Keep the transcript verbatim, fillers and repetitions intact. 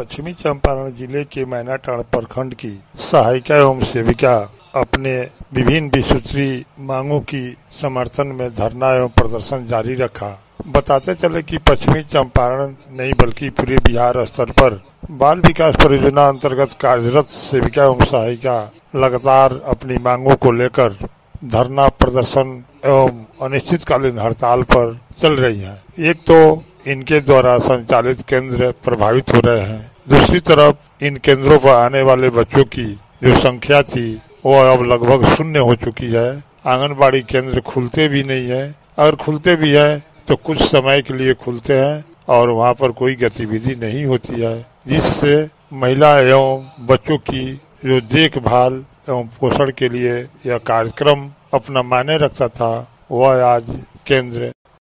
पश्चिमी चंपारण जिले के मैनाटांड़ प्रखंड की सहायिका एवं सेविका अपने विभिन्न विसूत्री मांगों की समर्थन में धरना एवं प्रदर्शन जारी रखा। बताते चले कि पश्चिमी चंपारण नहीं बल्कि पूरे बिहार स्तर पर बाल विकास परियोजना अंतर्गत कार्यरत सेविका एवं सहायिका लगातार अपनी मांगों को लेकर धरना प्रदर्शन एवं अनिश्चितकालीन हड़ताल पर चल रही हैं। एक तो इनके द्वारा संचालित केंद्र प्रभावित हो रहे हैं, दूसरी तरफ इन केंद्रों पर आने वाले बच्चों की जो संख्या थी वो अब लगभग शून्य हो चुकी है। आंगनबाड़ी केंद्र खुलते भी नहीं है, अगर खुलते भी है तो कुछ समय के लिए खुलते हैं और वहां पर कोई गतिविधि नहीं होती है, जिससे महिला एवं बच्चों की जो देखभाल एवं पोषण के लिए यह कार्यक्रम अपना मायने रखता था, वह आज केंद्र